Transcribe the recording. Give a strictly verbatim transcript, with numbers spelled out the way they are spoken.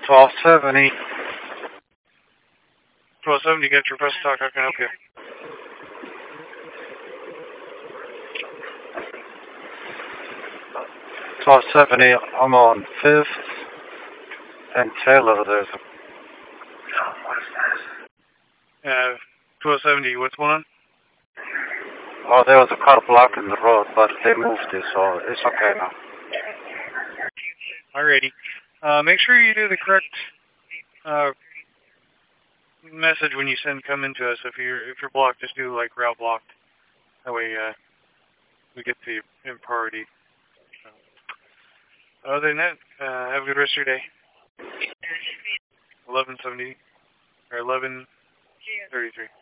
twelve seventy. twelve seventy, you got your press talk. How can I help you? twelve seventy, I'm on fifth and Taylor. There's a... What is that? Uh, twelve seventy, what's going on? Oh, there was a car blocking the road, but they moved it, so it's okay now. Alrighty. Uh, make sure you do the correct uh, message when you send come into us. If you're if you're blocked, just do like route blocked. That way uh, we get the in priority. So, other than that, uh, have a good rest of your day. eleven seventy or eleven thirty-three.